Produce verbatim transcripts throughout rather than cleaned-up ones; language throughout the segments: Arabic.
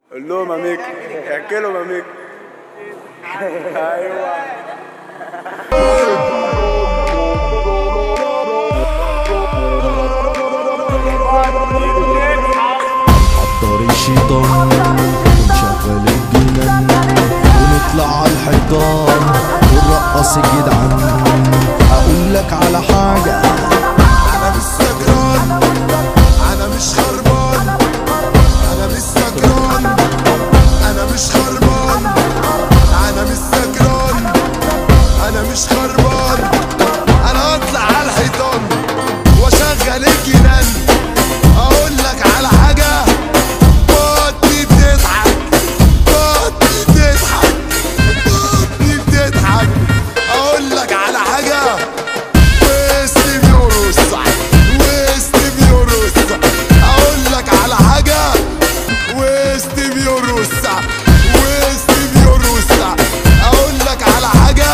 قول لهم يا ميك، احكي لهم يا ميك. ايوه حضر الشيطان ونشغل الجنان ونطلع على الحيطان ونرقص الجدعان. اقول لك على حاجة، انا مش سكران، انا مش خربان، انا مش سكران، انا مش خربان، انا مش سكران، انا مش خربان. انا اطلع على الحيطان واشغل الجنان. اقول لك على حاجة، بطني بتضحك، بطني بتضحك، بطني بتضحك. اقول لك على حاجة، وسط بيرقص، وسط بيرقص. اقول لك على حاجة، وسط بيرقص، وسط بيرقص. اقول لك على حاجة،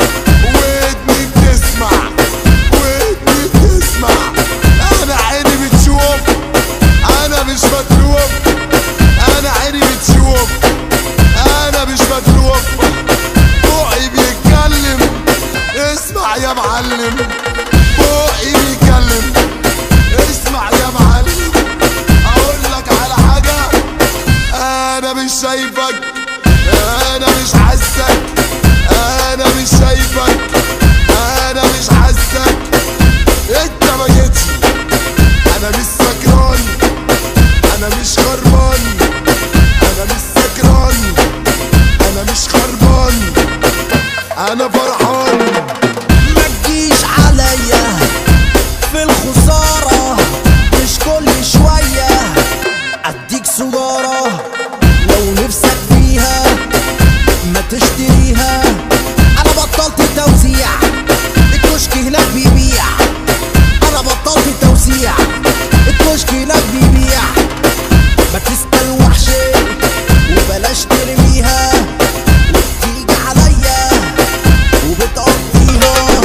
ودني بتسمع، ودني بتسمع. انا عيني بتشوف، انا مش متلوف، انا عيني بتشوف، انا مش متلوف. بوقي بيتكلم، اسمع يا معلم. بوقي بيتكلم، اسمع يا معلم. اقول لك على حاجة، انا مش شايفك، انا مش حاسك، انا مش شايفك، انا مش حاسك. انت ما جيتش. انا مش سكران، انا مش خربان، انا مش سكران، انا مش خربان، انا فرحان. ما تجيش عليا في الخسارة، مش كل شوية اديك سجارة. لو نفسك فيها ما تشتريها. انا بطلت توزيع، الكشك هناك بيبيع. انا بطلت توزيع، الكشك هناك بيبيع. ما تستلوحش وبلاش ترميها، وبتيجي عليا وبتقضيها.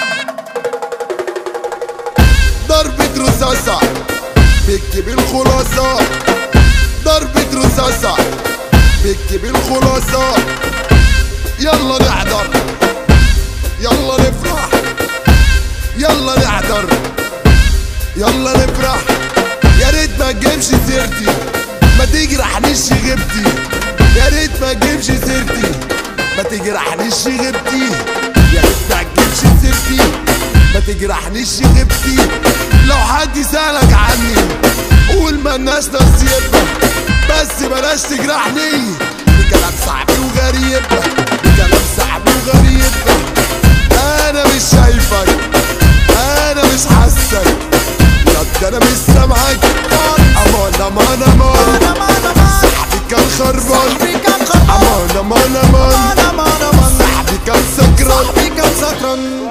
ضربة رصاصة بكتب الخلاصة، ضربة رصاصة بكتب الخلاصة. يلا نحضر، يلا نفرح، يلا نحضر، يلا نفرح. يا ريت ما تجيبش سيرتي، ما تجرحنيش غيبتي. يا ريت ما تجيبش سيرتي، ما تجرحنيش غيبتي. يا ريت ما تجيبش سيرتي، ما تجرحنيش غيبتي. لو حد سألك عني قول مالناش نصيب، بس بلاش تجرحني بكلام صعب وغريب، بكلام صعب وغريب. انا مش شايفك، انا مش حاسك، يا انا مش سامعك. امان امان امان، صاحبي كان خربان. امان امان امان، صاحبي كان سكران، صاحبي كان سكران.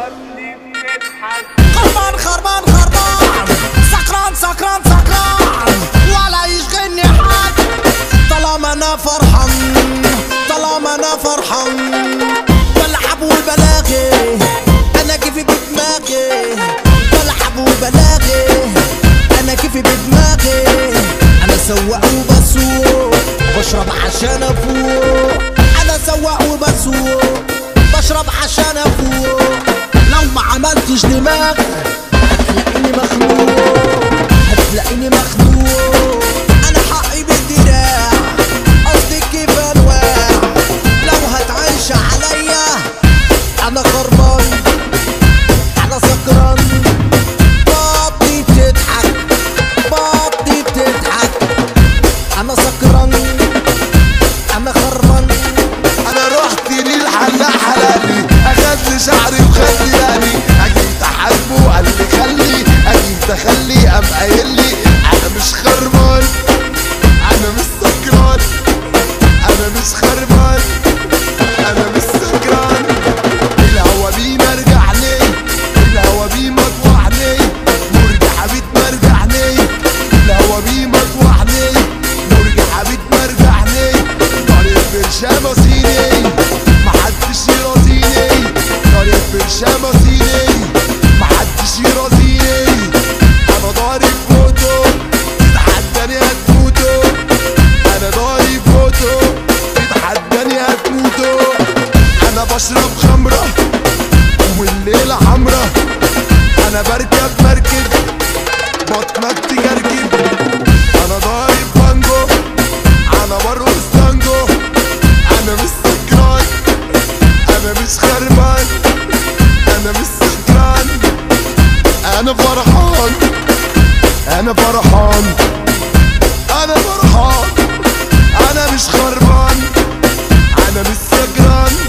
خربان خربان خربان، سكران سكران سكران، ولا يشغلني حد طالما انا فرحان، طالما انا فرحان. بلعب وبلاغي، انا كيفي بدماغي. بلعب وبلاغي، انا كيفي بدماغي. انا سواق وبسوق، بشرب عشان افوق. انا سواق وبسوق، بشرب عشان افوق. لو ما عملتش دماغ هتلاقيني مخنوق، هتلاقيني مخنوق. انا حقي بالدراع، قصدي كيف انواع. لو هتعيش عليا انا خربان، انا سكران. بطني بتضحك، بطني بتضحك. انا سكران، انا خربان. انا رحت للحلاق حلالي، اخدلي شعري وخلي رقلي. اجيب تحاسبه قال لي خلي، اجيب تخلي قام قايل لي انا مش خربان. الليلة حمرا انا بركب مركب بطنك تجرجب انا ضارب بانجو انا برقص تانجو انا مش سكران انا مش خربان انا مش سكران انا فرحان انا فرحان انا فرحان انا مش خربان انا مش سكران